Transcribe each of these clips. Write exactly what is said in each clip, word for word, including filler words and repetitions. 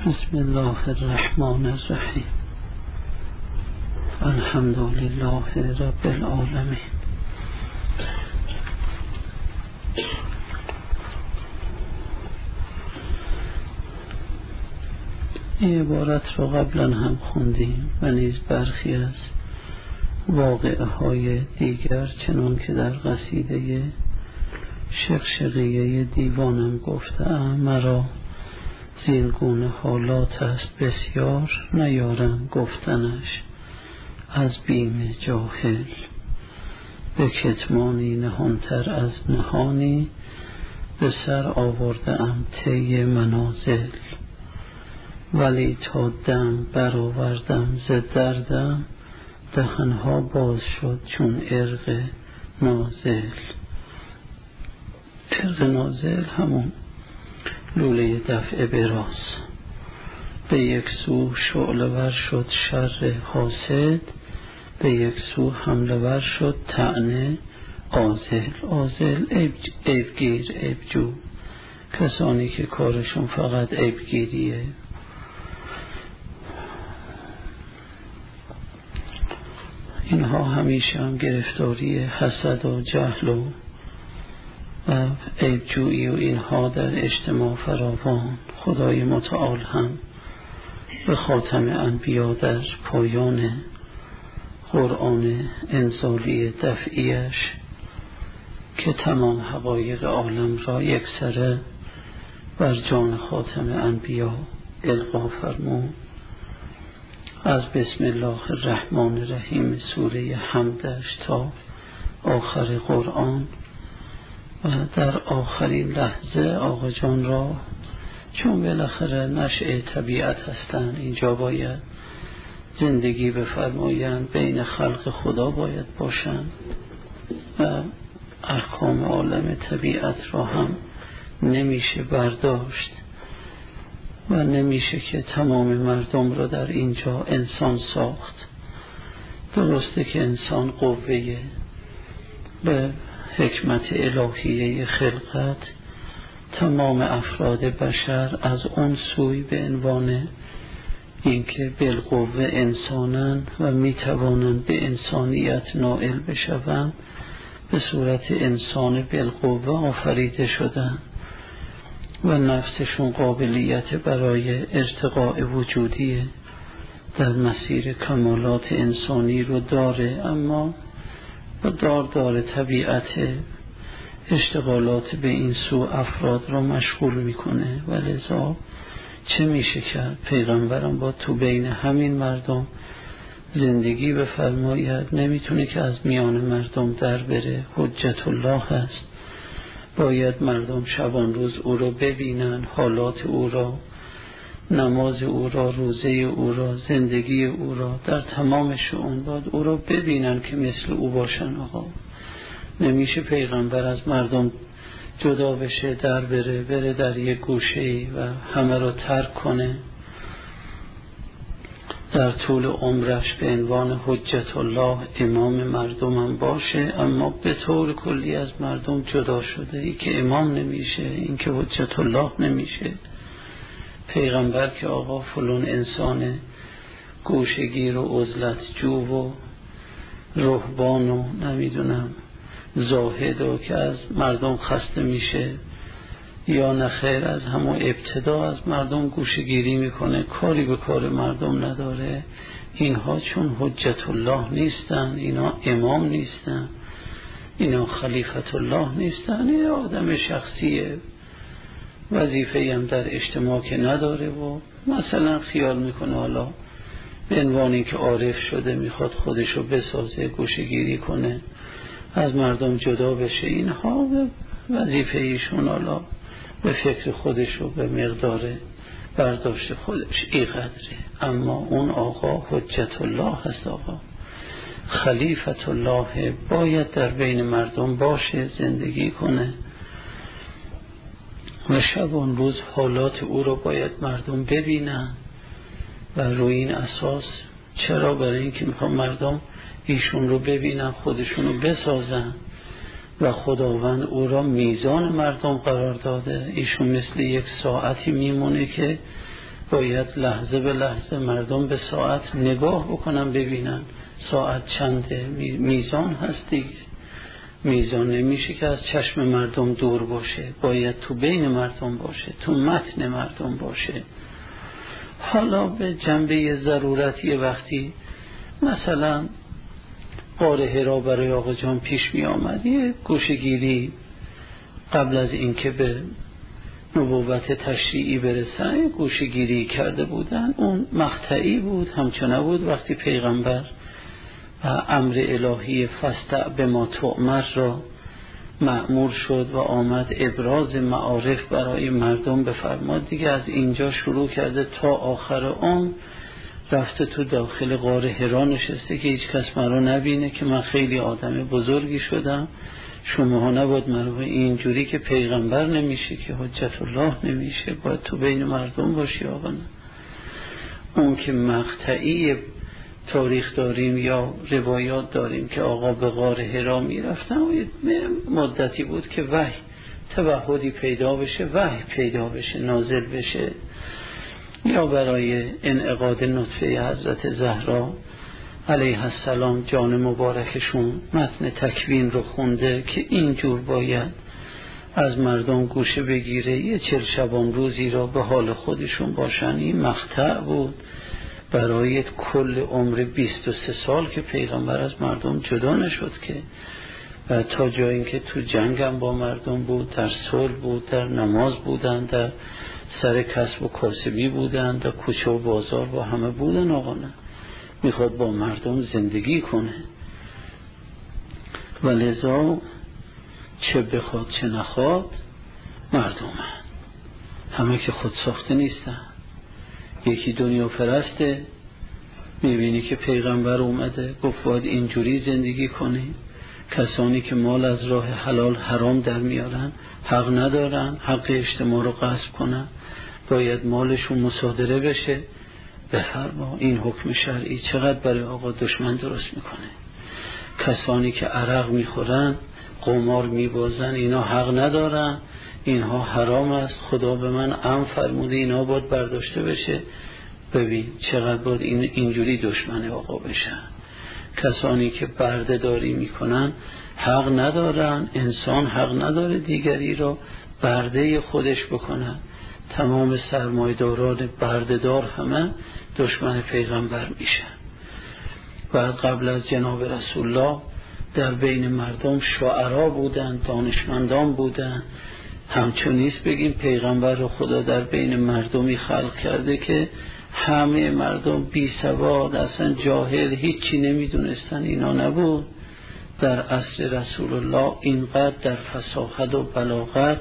بسم الله الرحمن الرحیم. الحمد لله رب العالمین. این عبارت رو قبلا هم خوندیم و نیز برخی از واقعه های دیگر چنان که در قصیده شقشقیه دیوانم گفتم، مرا زین گونه حالات است بسیار، نیارم گفتنش از بیم جاهل. به کتمانی نهانتر از نهانی، به سر آورده ام طی منازل. ولی تا دم برآوردم ز دردم، دهنها باز شد چون عرق نازل. عرق نازل همون لوله دفع براز. به یک سو شعله ور شد شر حاسد، به یک سو حمله ور شد طعنه عاذل. عاذل عیبگیر، عیبجو، کسانی که کارشون فقط عیبگیریه. اینها همیشه هم گرفتاری حسد و جهل و و عیبجویی و اینها در اجتماع فراوان. خدای متعال هم به خاتم انبیا در پایان قرآن انزالی دفعیش که تمام حقایق عالم را یکسره بر جان خاتم انبیا القا فرمود. از بسم الله الرحمن الرحیم سوره حمدش تا آخر قرآن و در آخرین لحظه آقا جان را، چون بالاخره نشأه طبیعت هستند، اینجا باید زندگی بفرمایند، بین خلق خدا باید باشند و احکام عالم طبیعت را هم نمیشه برداشت و نمیشه که تمام مردم را در اینجا انسان ساخت. درسته که انسان قوه به حکمت الهیه خلقت تمام افراد بشر از اون سوی به عنوان اینکه بالقوه انسانن و میتوانند به انسانیت نائل بشوند، به صورت انسان بالقوه آفریده شدن و نفسشون قابلیت برای ارتقاء وجودی در مسیر کمالات انسانی رو داره، اما و دار داره طبیعت اشتغالات به این سو افراد رو مشغول میکنه و لذا چه میشه کرد؟ پیغمبرم با تو بین همین مردم زندگی بفرماید، نمیتونه که از میان مردم در بره. حجت الله هست، باید مردم شبان روز او را ببینن، حالات او را، نماز او را، روزه او را، زندگی او را، در تمام شؤون باید او را ببینن که مثل او باشن. آقا نمیشه پیغمبر از مردم جدا بشه، در بره بره در یک گوشه‌ای و همه را ترک کنه. در طول عمرش به عنوان حجت الله امام مردم هم باشه، اما به طور کلی از مردم جدا شده. این که امام نمیشه، این که حجت الله نمیشه. پیغمبر که آقا فلان انسان گوشگیر و عزلت جو و رهبان و نمیدونم زاهد و که از مردم خسته میشه، یا نخیر از همون ابتدا از مردم گوشگیری میکنه، کاری به کار مردم نداره. اینها چون حجت الله نیستن، اینا امام نیستن، اینا خلیفت الله نیستن، این آدم شخصیه، وظیفه‌ای هم در اجتماع که نداره و مثلا خیال میکنه حالا به عنوانی که عارف شده میخواد خودشو بسازه، گوشگیری کنه، از مردم جدا بشه. اینها وظیفه ایشون حالا به فکر خودش و به مقدار برداشت خودش ای قدره. اما اون آقا حجت الله هست، آقا خلیفت الله، باید در بین مردم باشه، زندگی کنه و شبان روز حالات او رو باید مردم ببینن و روی این اساس. چرا؟ برای اینکه میخوام مردم ایشون رو ببینن، خودشون رو بسازن و خداوند او را میزان مردم قرار داده. ایشون مثل یک ساعتی میمونه که باید لحظه به لحظه مردم به ساعت نگاه بکنن ببینن ساعت چنده. میزان هست دیگه، میزان نمیشه که از چشم مردم دور باشه، باید تو بین مردم باشه، تو متن مردم باشه. حالا به جنبه ضرورتی وقتی مثلا غار حرا برای آقا جان پیش می آمد، یه گوشه‌گیری قبل از اینکه به نبوت تشریعی برسن گوشه‌گیری کرده بودن، اون مقطعی بود، همچون نبود وقتی پیغمبر امر الهی فاستع بما تؤمر را مأمور شد و آمد ابراز معارف برای مردم بفرماد، دیگه از اینجا شروع کرده تا آخر عمر رفته تو داخل غار حرا نشسته که هیچ کس من رو نبینه که من خیلی آدم بزرگی شدم، شما ها نباید من رو اینجوری که پیغمبر نمیشه که حجت الله نمیشه، باید تو بین مردم باشی. آقا نه، اون که مقطعی تاریخ داریم یا روایات داریم که آقا به غار حرا میرفتن و مدتی بود که وحی توحدی پیدا بشه، وحی پیدا بشه، نازل بشه، یا برای انعقاد نطفه حضرت زهرا علیه السلام جان مبارکشون متن تکوین رو خونده که اینجور باید از مردم گوشه بگیره، یه چل شبان روزی را به حال خودشون باشن. این مقطع بود برای کل عمر بیست و سه سال که پیغمبر از مردم جدا نشد که، و تا جایی که تو جنگ هم با مردم بود، در صلح بود، در نماز بودن، در سر کسب و کاسبی بودن، در کوچه و بازار با همه بودن. آقا نه، میخواد با مردم زندگی کنه و لذا چه بخواد چه نخواد مردم هم. همه که خود ساخته نیستن، یکی دنیا پرسته، میبینی که پیغمبر اومده گفت باید اینجوری زندگی کنی، کسانی که مال از راه حلال حرام در میارن حق ندارن حق اجتماع رو غصب کنن، باید مالشون مصادره بشه. به هر ما این حکم شرعی چقدر برای آقا دشمن درست میکنه. کسانی که عرق میخورن، قمار میبازن، اینا حق ندارن، اینها حرام است، خدا به من امر فرموده اینا باید برداشته بشه. ببین چقدر باید این اینجوری دشمن آقا بشن. کسانی که برده داری میکنن حق ندارن، انسان حق نداره دیگری را برده خودش بکنن. تمام سرمایه‌داران بردهدار همه دشمن پیغمبر میشن. بعد قبل از جناب رسول الله در بین مردم شعرا بودن، دانشمندان بودن. همچون نیست بگیم پیغمبر رو خدا در بین مردمی خلق کرده که همه مردم بی سواد، اصلا جاهل، هیچی نمیدونستن. اینا نبود. در عصر رسول الله اینقدر در فصاحت و بلاغت،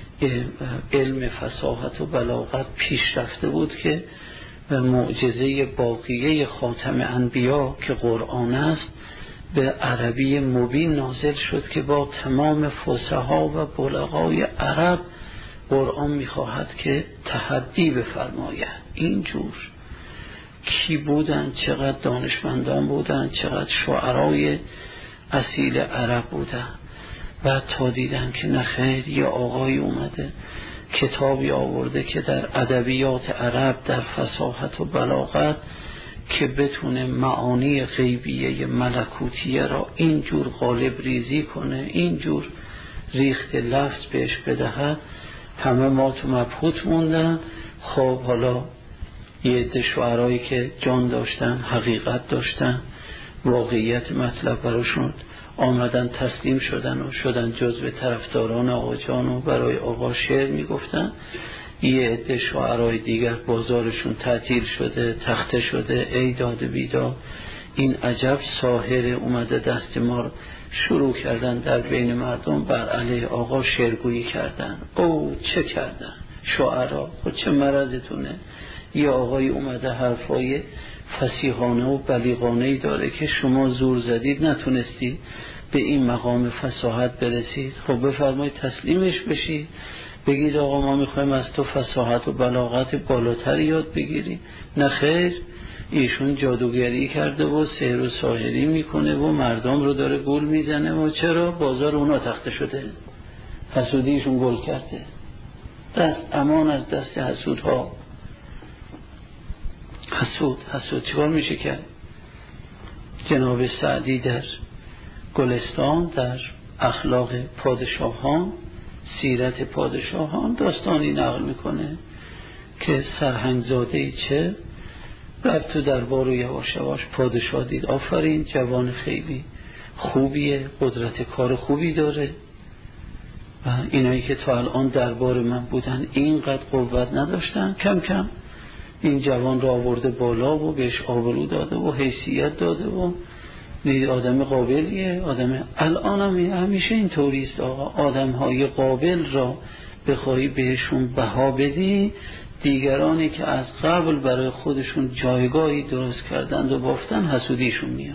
علم فصاحت و بلاغت پیش رفته بود که معجزه باقیه خاتم انبیا که قرآن است به عربی مبین نازل شد که با تمام فصحا و بلغای عرب قرآن میخواهد که تحدی بفرماید. اینجور کی بودن؟ چقدر دانشمندان بودن، چقدر شعرای اصیل عرب بودن. و تا دیدن که نخیر یه آقای اومده کتابی آورده که در ادبیات عرب در فصاحت و بلاغت که بتونه معانی غیبیه ملکوتیه را اینجور غالب ریزی کنه، اینجور ریخت لفظ بهش بدهد. همه ما تو مبهوت موندن. خب حالا یه عده شعرایی که جان داشتن، حقیقت داشتن، واقعیت مطلب براشون آمدن تسلیم شدن و شدن جزو طرفداران آقا جان و برای آقا شعر میگفتن. یه عده شعرای دیگر بازارشون تعطیل شده، تخته شده، ای داد بیداد، این عجب ساحر اومده دست ما رو شروع کردن در بین مردم بر علیه آقا شعرگویی کردن. او چه کردن شعرا؟ خود چه مرضتونه؟ یه آقای اومده حرفای فصیحانه و بلیغانه‌ای داره که شما زور زدید نتونستید به این مقام فصاحت برسید. خب بفرمایید تسلیمش بشید، بگید آقا ما میخوایم از تو فصاحت و بلاغت بالاتر یاد بگیریم. نه خیر، ایشون جادوگری کرده و سحر و ساحری میکنه و مردم رو داره گول میزنه. و چرا؟ بازار اونا تخته شده، حسودیشون گل کرده. دست امان از دست حسودها. حسود حسود چیکار میشه کرد؟ جناب سعدی در گلستان در اخلاق پادشاهان، سیرت پادشاهان داستانی نقل میکنه که سرهنگزاده چه رفت تو دربار و یواش یواش پادشاه دید آفرین جوان خیلی خوبیه، قدرت کار خوبی داره و اینایی که تا الان دربار من بودن اینقدر قوت نداشتن، کم کم این جوان را آورده بالا و بهش آبرو داده و حیثیت داده و دید آدم قابلیه. آدم الان هم همیشه این طوریست آقا، آدم های قابل را بخوایی بهشون بها بدی، دیگرانی که از قبل برای خودشون جایگاهی درست کردند و بافتن حسودیشون میاد.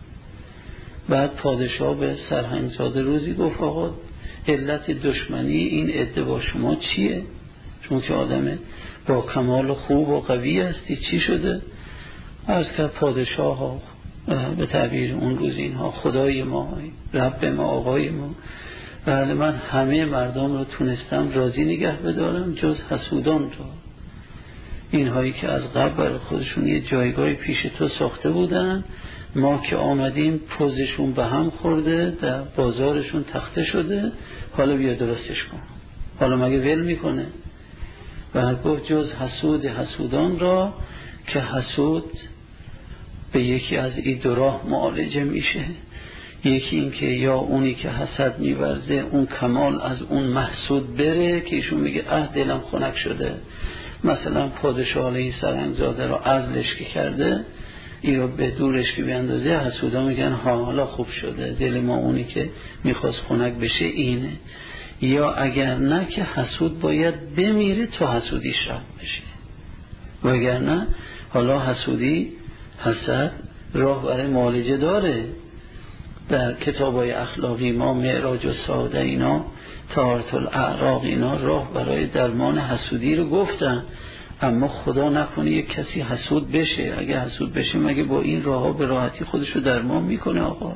بعد پادشاه به سرهنگزاده روزی گفت آقا علت دشمنی این عده با شما چیه؟ چون که آدم با کمال خوب و قوی هستی، چی شده؟ عرض کرد پادشاه ها به تعبیر اون روز اینها خدای ما، رب ما، آقای ما، بله من همه مردم رو تونستم راضی نگه بدارم جز حسودان رو، اینهایی که از قبل برای خودشون یه جایگاهی پیش تو ساخته بودن، ما که آمدیم پوزشون به هم خورده، در بازارشون تخته شده، حالا بیا درستش کن. حالا مگه ول میکنه؟ و گفت جز حسود حسودان را که حسود به یکی از این دو راه معالجه میشه. یکی این که یا اونی که حسد میورزه اون کمال از اون محسود بره که ایشون میگه اه دلم خنک شده، مثلا پادشاه علیه سرهنگزاده رو عزلش که کرده این رو به دورش که بیاندازه، حسودا میگن ها حالا خوب شده، دل ما اونی که میخواست خنک بشه اینه. یا اگر نه که حسود باید بمیره تا حسودیش رفت بشه، وگرنه حالا حسودی حسد راه برای معالجه داره. در کتابای اخلاقی ما معراج و سعاده اینا، طهارت الاعراق اینا راه برای درمان حسودی رو گفتن، اما خدا نکنه یک کسی حسود بشه. اگه حسود بشه مگه با این راه ها به راحتی خودش رو درمان میکنه آقا؟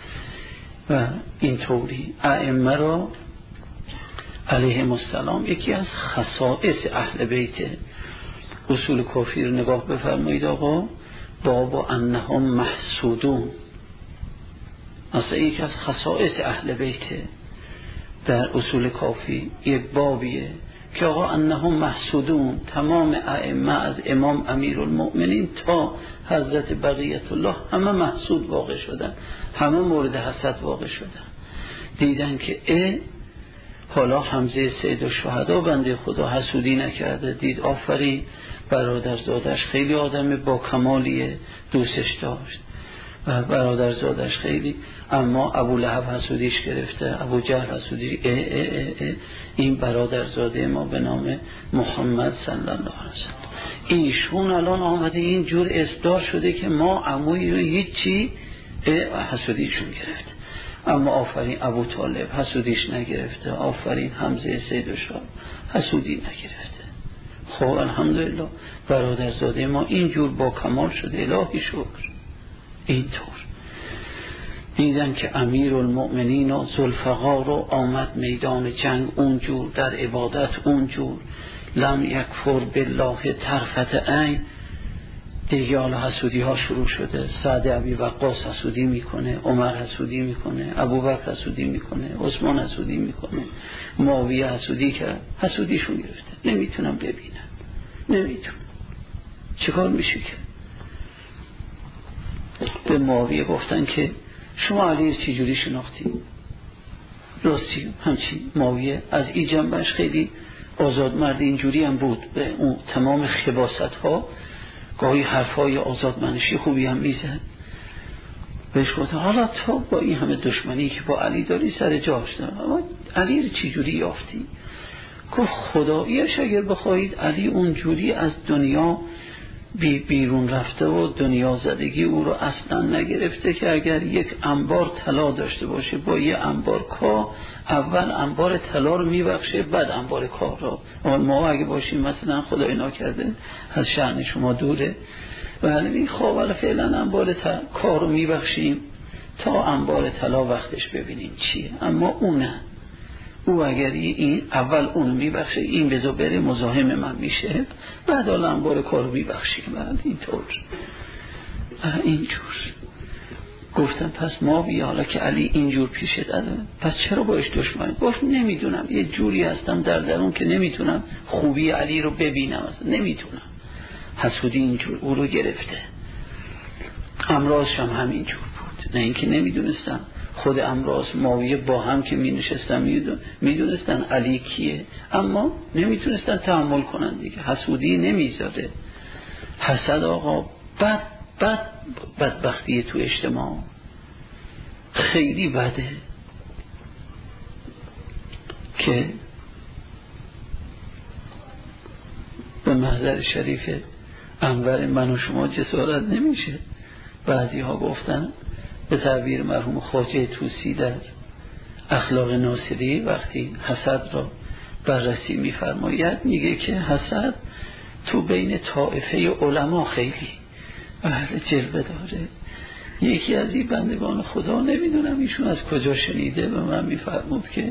و اینطوری ائمه را علیهم السلام یکی از خصائص اهل بیت، اصول کافی رو نگاه بفرمایید آقا، باب انهم محسودون، اصلا یکی از خصائص اهل بیت در اصول کافی یک بابیه که آقا انهم محسودون. تمام ائمه از امام امیرالمؤمنین تا حضرت بقیت الله همه محسود واقع شدن، همه مورد حسد واقع شدن. دیدن که اه حالا حمزه سید الشهدا بنده خدا حسودی نکرده، دید آفرین برادرزادش خیلی آدم با کمالیه، دوستش داشت و برادرزادش خیلی، اما ابو لهب حسودیش گرفته، ابو جهل حسودیش، اه اه اه اه این برادرزاده ما به نام محمد صلی الله علیه وسلم ایشون الان آمده این جور اصدار شده که ما عموی رو هیچی حسودیشون گرفته، اما آفرین ابو طالب حسودیش نگرفته، آفرین حمزه سید الشهدا حسودی نگرفته. خب الحمدلله برادرزاده ما اینجور با کمال شده، الهی شکر. اینطور دیدن که امیرالمؤمنین و ذوالفقار رو آمد میدان جنگ اونجور، در عبادت اونجور، لم یکفر بالله طرفت عین. دیگه حالا حسودی ها شروع شده، سعد ابی وقاص حسودی میکنه، عمر حسودی میکنه، ابوبکر حسودی میکنه، عثمان حسودی میکنه، معاویه حسودی کرد، حسودیشون گرفته، نمیتونم ببینم، نمیتونم. چیکار میشه که به معاویه گفتن که شما علی چی جوری شناختی؟ راستی همچی. معاویه از این جنبش خیلی آزاد مرد اینجوری هم بود، به اون تمام خباست ها گاهی حرفای آزادمنشی خوبی هم میزد. بهش گفتن حالا تو با این همه دشمنی که با علی داری سر جاش دارم، اما علی رو چی جوری یافتی؟ گفت خداییش اگر بخواهید علی اونجوری از دنیا بی بیرون رفته و دنیا زدگی او رو اصلا نگرفته که اگر یک انبار طلا داشته باشه با یه انبار کا، اول انبار طلا رو میبخشه بعد انبار کا رو. ما اگه باشیم مثلا خدای ناکرده از شأن شما دوره، ولی خب فعلا انبار کا رو میبخشیم تا انبار طلا وقتش ببینیم چیه. اما اون نه، او اگر این اول اونو میبخشه این بذار بره مزاحم من میشه، بعد حالا هم باره کارو میبخشیم. بعد اینطور اینجور گفتم پس ما بیا حالا که علی اینجور پیشه داده پس چرا باش دشمن؟ گفت نمیدونم، یه جوری هستم در درون که نمیتونم خوبی علی رو ببینم، نمیتونم. حسودی اینجور او رو گرفته. امراض هم همینجور بود، نه اینکه نمیدونستم. خود امراض معاویه با هم که می نشستن میدونستن علی کیه، اما نمیتونستن تحمل کنن دیگه. حسودی نمیذاره. حسد آقا بد بد بدبختی تو اجتماع خیلی بده که به محضر شریف انور من و شما جسارت نمیشه. بعضی ها گفتن به تعبیر مرحوم خواجه طوسی در اخلاق ناصری وقتی حسد را بررسی میفرماید میگه که حسد تو بین طائفه علما خیلی اهل جلوه داره. یکی از این بندگان خدا نمیدونم ایشون از کجا شنیده به من میفرمود که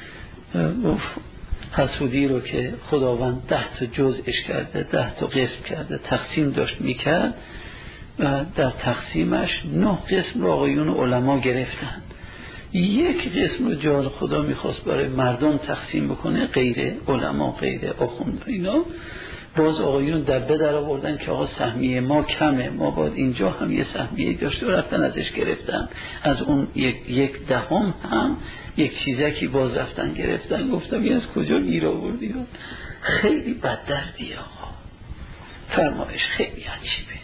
حسودی رو که خداوند ده تا جزءش کرده، ده تا قسم کرده، تقسیم داشت میکرد و در تقسیمش نه قسم رو آقایون علما گرفتن. یک قسم رو جال خدا میخواست برای مردم تقسیم بکنه، غیر علما غیر آخوند اینا، باز آقایون دبه در آوردن که آقا سهمیه ما کمه، ما باید اینجا هم یه سهمیه داشته و رفتن ازش گرفتن. از اون یک, یک دهم هم یک چیزکی باز رفتن گرفتن. گفتم این از کجا گیر آوردی؟ خیلی بد دردی آقا، فرمایش خیلی عجیبه.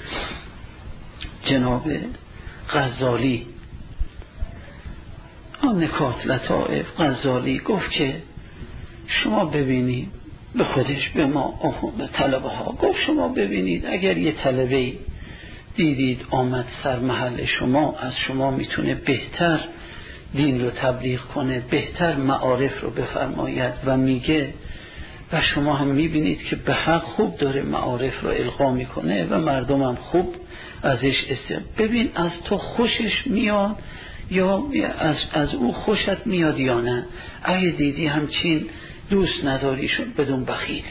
جناب غزالی آن نکات لطائف غزالی گفت که شما ببینید، به خودش به ما به طلبه ها گفت شما ببینید اگر یه طلبه دیدید آمد سر محل شما، از شما میتونه بهتر دین رو تبلیغ کنه، بهتر معارف رو بفرماید و میگه و شما هم میبینید که به حق خوب داره معارف رو القا میکنه و مردم هم خوب ازش استفاده. ببین از تو خوشش میاد یا از, از او خوشت میاد یا نه. اگه دیدی همچین دوست نداریشون بدون بخیلی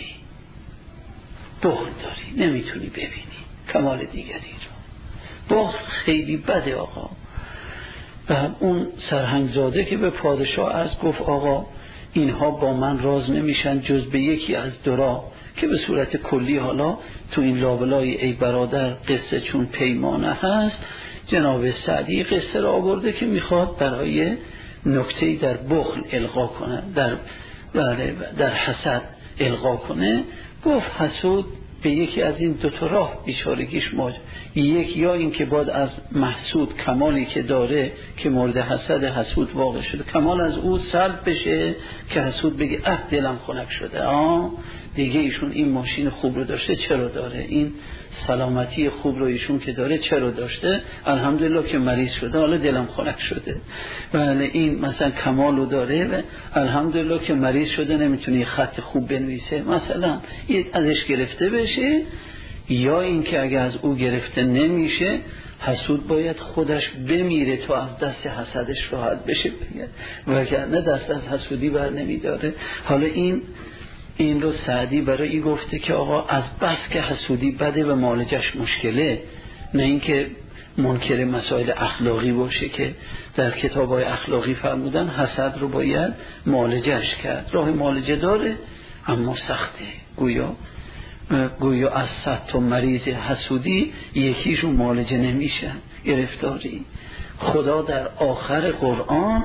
بخل داری نمیتونی ببینی کمال دیگری رو. بخل خیلی بده آقا. و اون سرهنگزاده که به پادشاه از گفت آقا اینها با من راز نمیشن جز به یکی از درا، که به صورت کلی حالا تو این لابلای ای برادر قصه چون پیمانه هست. جناب سعدی قصه را آورده که میخواد برای نکته‌ای در بخل القا کنه، در بله در حسد القا کنه. گفت حسود به یکی از این دو تا راه بیچارگیش موج، یک یا این که بعد از محسود کمالی که داره که مورد حسد حسود واقع شده کمال از او سلب بشه که حسود بگه اه دلم خنک شده، آه دیگه ایشون این ماشین خوب رو داشته چرا داره، این سلامتی خوب رو ایشون که داره چرا داشته، الحمدلله که مریض شده حالا دلم خنک شده. بله این مثلا کمال رو داره و الحمدلله که مریض شده نمیتونه خط خوب بنویسه مثلا، ازش گرفته بشه. یا این که اگه از او گرفته نمیشه حسود باید خودش بمیره تا از دست حسدش راحت بشه وگرنه دست از حسودی بر نمیداره. حالا این این رو سعدی برای این گفته که آقا از بس که حسودی بده و معالجش مشکله، نه اینکه منکر مسائل اخلاقی باشه که در کتاب‌های اخلاقی فرمودن حسد رو باید معالجش کرد. راه معالجه داره اما سخته. گویا گویا از صد تا مریض حسودی یکیشون معالجه نمیشن، گرفتاری. خدا در آخر قرآن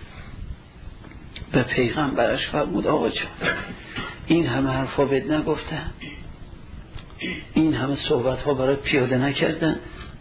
به پیغمبرش فرمود آقا جان این همه حرفا بهت نگفتن، این همه صحبت ها برات پیاده نکردن،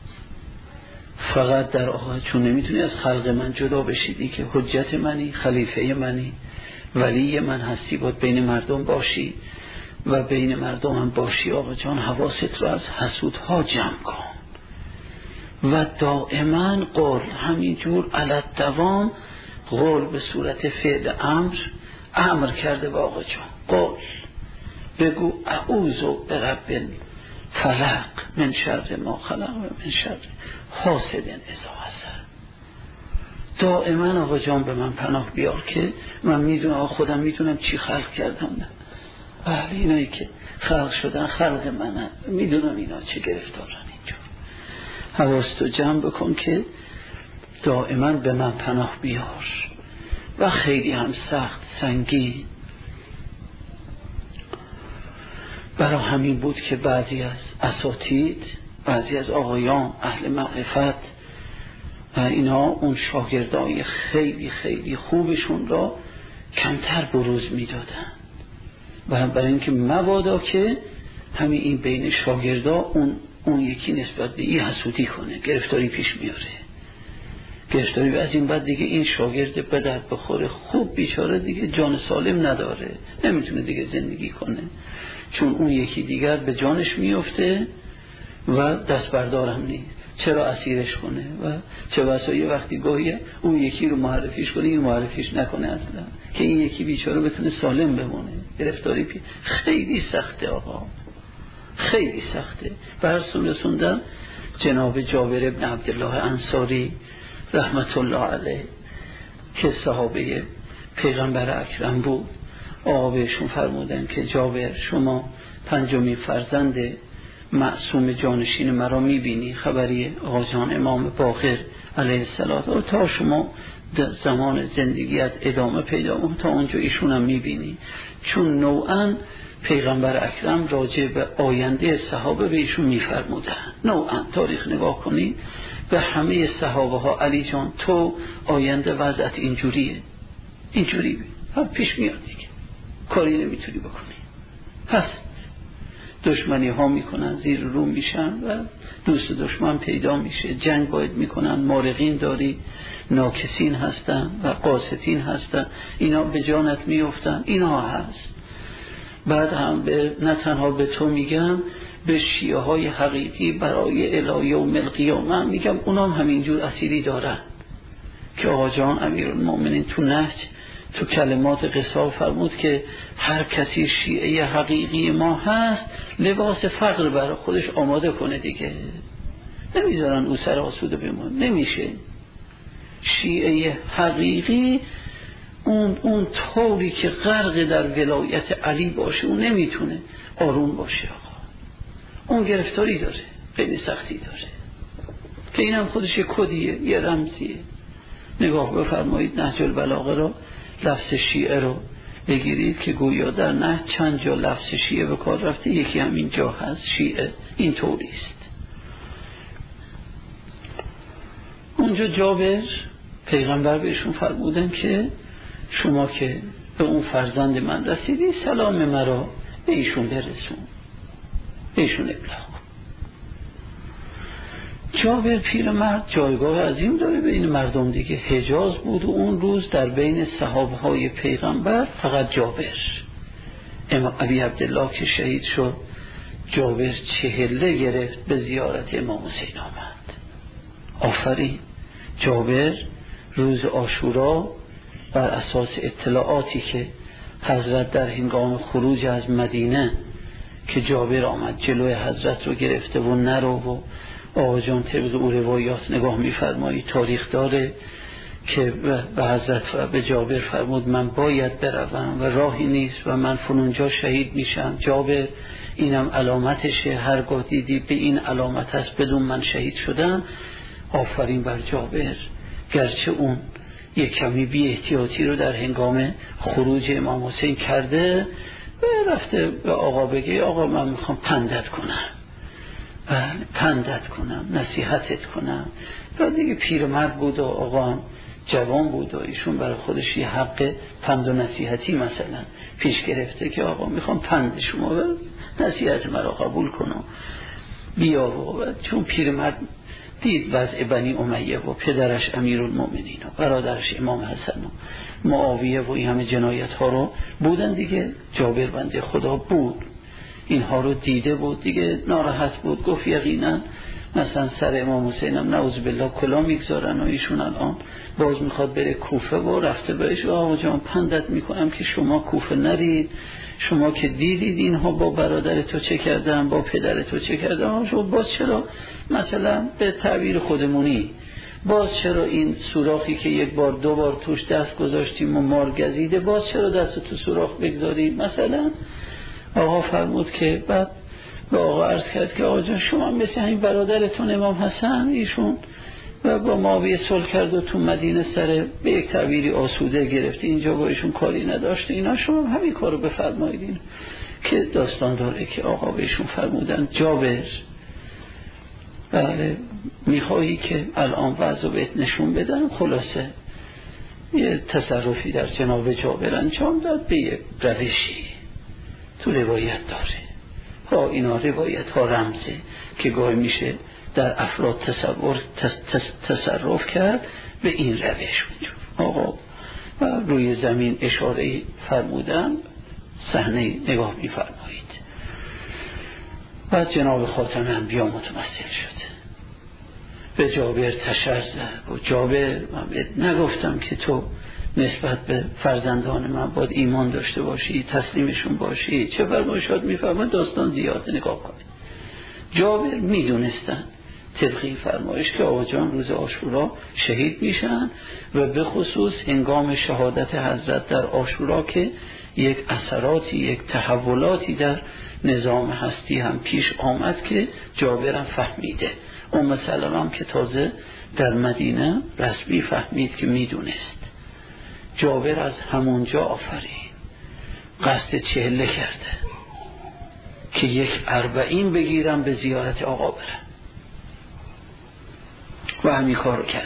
فقط در آخر چون نمیتونی از خلق من جدا بشیدی که حجت منی، خلیفه منی، ولی من هستی، باید بین مردم باشی و بین مردم هم باشی. آقا جان حواست رو از حسودها جمع کن و دائما قول همینجور علت دوام قول به صورت فعل امر امر کرده. با آقا جان قول بگو اعوذ برب فلق من شر ما خلق و من شر حاسد اذا حسد. دائما آقا جان به من پناه بیار که من میدونم خودم میدونم چی خلق کردم. نه بله اینایی که خلق شدن خلق منن، میدونم اینا چه گرفتارن. اینجا حواستو جمع بکن که دائما به من پناه بیار. و خیلی هم سخت سنگین. برای همین بود که بعضی از اساتید، بعضی از آقایان اهل معرفت اینا اون شاگردای خیلی خیلی خوبشون را کمتر بروز میدادن، و برای اینکه مبادا که همین این بین شاگردا اون اون یکی نسبت به این حسودی کنه، گرفتاری پیش میاره. گرفتاری از این بعد دیگه این شاگرد به درد بخوره، خوب بیچاره دیگه جان سالم نداره، نمیتونه دیگه زندگی کنه، چون اون یکی دیگر به جانش میفته و دست بردارم نیست. چرا اسیرش کنه و چه بسا یه وقتی گاهی اون یکی رو معرفیش کنه این معرفیش نکنه اصلا، که این یکی بیچاره بتونه سالم بمونه. گرفتاری پی خیلی سخته آقا، خیلی سخته. برسون رسوندن جناب جابر ابن عبدالله انصاری رحمت الله علیه که صحابه پیغمبر اکرم بود. آقا بهشون فرمودن که جابر شما پنجمین فرزند معصوم جانشین مرا میبینی؟ خبری آقا جان امام باقر علیه السلام، تا شما زمان زندگیت ادامه پیدا کن تا اونجا ایشون هم میبینی، چون نوعا پیغمبر اکرم راجع به آینده صحابه به ایشون میفرمودن. نوعا تاریخ نگاه کنید به همه صحابه ها، علی جان تو آینده وضعت اینجوریه، اینجوری هم پیش میاد دیگه، کاری نمیتونی بکنی. پس دشمنی ها میکنن، زیر رو میشن و دوست دشمن پیدا میشه، جنگ باید میکنن، مارقین داری، ناکسین هستن و قاستین هستن، اینا به جانت میفتن، اینا هست. بعد هم به نه تنها به تو میگم، به شیعه های حقیقی برای الهی و القیامه هم میگم، اونام همینجور اسیری دارن که آقا جان امیرالمومنین تو نهج تو کلمات قصه فرمود که هر کسی شیعه حقیقی ما هست لباس فقر برای خودش آماده کنه دیگه، نمیذارن او سر آسوده بمونه. نمیشه. شیعه حقیقی اون اون طوری که غرق در ولایت علی باشه اون نمیتونه آروم باشه آقا، اون گرفتاری داره، خیلی سختی داره که اینم خودش یه کدیه، یه رمزیه. نگاه بفرمایید نهج البلاغه رو، لفظ شیعه رو بگیرید که گویا در نه چند جا لفظ شیعه به کار رفته، یکی هم اینجا هست. شیعه این طوریست. اونجا جابر پیغمبر بهشون فرمودن که شما که به اون فرزند من رسیدی سلام مرا به ایشون برسون، به ایشون ابلاغ. جابر پیرمرد جایگاه عظیم داره بین مردم دیگه. حجاز بود و اون روز در بین صحابه های پیغمبر فقط جابر. امام ابی عبدالله که شهید شد، جابر چهله گرفت به زیارت امام حسین آمد. آفرین. جابر روز عاشورا بر اساس اطلاعاتی که حضرت در هنگام خروج از مدینه که جابر آمد جلوی حضرت رو گرفته و نرو و آقا جان طبق او روایات نگاه می‌فرمایی تاریخ داره که به حضرت و به جابر فرمود من باید بروم و راهی نیست و من فلونجا شهید میشم. جابر اینم علامتشه، هرگاه دیدی به این علامت است بدون من شهید شدم. آفرین بر جابر، گرچه اون یک کمی بی احتیاطی رو در هنگام خروج امام حسین کرده، رفته به آقا بگه آقا من میخوام پندت کنم، پندت کنم، نصیحتت کنم. و دیگه پیرمرد بود و آقا جوان بود و ایشون برای خودش یه حق پند و نصیحتی مثلا پیش گرفته که آقا میخوام پند شما و نصیحت مرا قبول کنم بیا. و چون پیرمرد دید وضع بنی امیه و پدرش امیرالمومنین و برادرش امام حسن و معاویه و این همه جنایت ها رو بودن دیگه، جابر بنده خدا بود اینها رو دیده بود دیگه، ناراحت بود. گفت یقینا مثلا سر امام حسین هم نعوذ بالله کلا میگذارن و ایشون الان باز میخواد بره کوفه و رفته بهش آقا جان پندت میکنم که شما کوفه نرید، شما که دیدید اینها با برادر تو چه کردن، با پدر تو چه کردن، شما باز چرا مثلا به تعبیر خودمونی باز چرا این سوراخی که یک بار دو بار توش دست گذاشتیم و مار گزیده، باز چرا دست تو سوراخ بگذاریم؟ مثلا آقا فرمود که بعد به آقا عرض کرد که آقا جان شما مثل همین برادرتون امام حسن، ایشون و با معاویه صلح کرد و تو مدینه سر به یک تعبیری آسوده گرفته، اینجا با ایشون کاری نداشته، اینا شما همین کارو بفرمایید. که داستان داره که آقا بهشون فرمودن جابر بله میخوایی که الان وضع بهت نشون بدم؟ خلاصه یه تصرفی در جناب جابر انجام داد به یک روشی، تو روایت داره ها، اینا روایت ها رمزه که گاهی میشه در افراد تصور تص، تص، تصرف کرد به این روش. آقا و روی زمین اشاره فرمودن، صحنه نگاه میفرمایید. بعد جناب خاتم انبیا متمثل شده، به جابر تشر زد و جابر من نگفتم که تو نسبت به فرزندان من باید ایمان داشته باشی، تسلیمشون باشی، چه فرمایشات میفرماید؟ داستان زیاده، نگاه کنید. جابر میدونستن طبقی فرمایش که آقا جان روز عاشورا شهید میشن و به خصوص هنگام شهادت حضرت در عاشورا که یک اثراتی، یک تحولاتی در نظام هستی هم پیش آمد که جابرم فهمیده. ام سلمه هم که تازه در مدینه رسمی فهمید که میدونست. جابر از همونجا آفرین قصد چهله کرده که یک اربعین بگیرم به زیارت آقا برم و همین کارو کرده.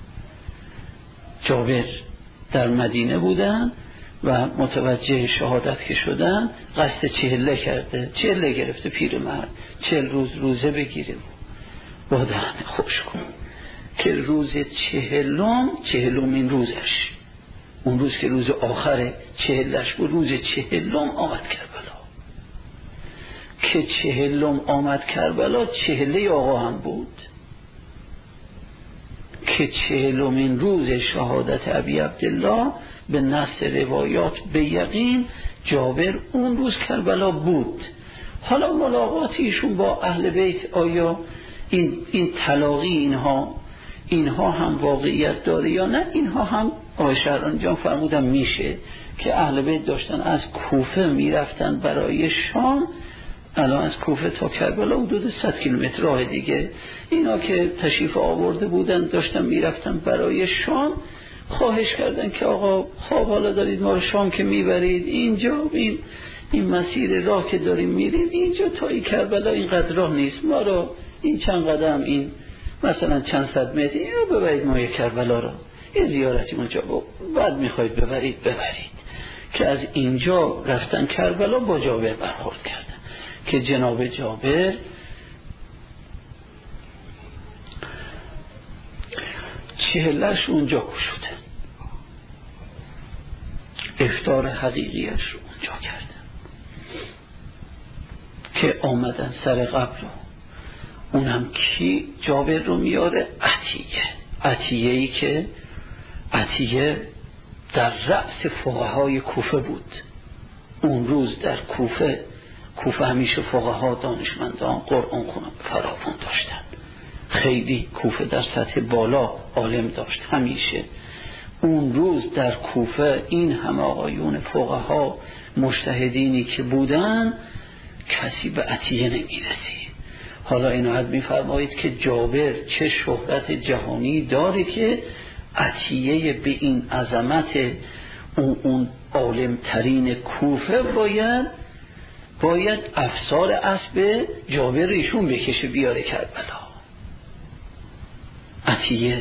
جابر در مدینه بودن و متوجه شهادت که شدن قصد چهله کرده، چهله گرفته پیرمرد، چهل روز روزه بگیره با دهن خوش کن که روز چهلم چهلمین روزش، اون روز که روز آخره چهلش بود، روز چهلم آمد کربلا. که چهلم آمد کربلا چهله آقا هم بود که چهلمین روز شهادت ابی عبدالله به نص روایات به یقین جابر اون روز کربلا بود. حالا ملاقاتیشون با اهل بیت آیا این این تلاقی اینها اینها هم واقعیت داره یا نه؟ اینها هم آقای شهرانی جان فرمودن میشه که اهل بیت داشتن از کوفه میرفتن برای شام، الان از کوفه تا کربلا حدود صد کیلومتر راه دیگه، اینا که تشریف آورده بودن داشتن میرفتن برای شام، خواهش کردن که آقا خواب حالا دارید ما رو شام که میبرید اینجا، این این مسیر راه که داریم میریم اینجا تا این کربلا اینقدر راه نیست، ما رو این چند قدم، این مثلا چند صد متر اینو ببرید ما یک کربلا رو یه زیارتی اونجا بعد میخواید ببرید ببرید. که از اینجا رفتن کربلا با جابر برخورد کردن که جناب جابر چهلش اونجا کشوده، افطار حقیقیش رو اونجا کردن که آمدن سر قبر رو، اونم کی جابر رو میاره؟ عطیه. عطیه ای که عطیه در رأس فقهای کوفه بود اون روز در کوفه. کوفه همیشه فقها دانشمندان قرآن خونم فراوان داشتن، خیلی کوفه در سطح بالا عالم داشت همیشه. اون روز در کوفه این همه آقایون فقها مجتهدینی که بودن کسی به عطیه نمیرسید. حالا اینو حد میفرمایید که جابر چه شهرت جهانی داره که عطیه به این عظمت اون, اون عالم ترین کوفه باید باید افسار اسب جابر ایشون بکشه بیاره کربلا. عطیه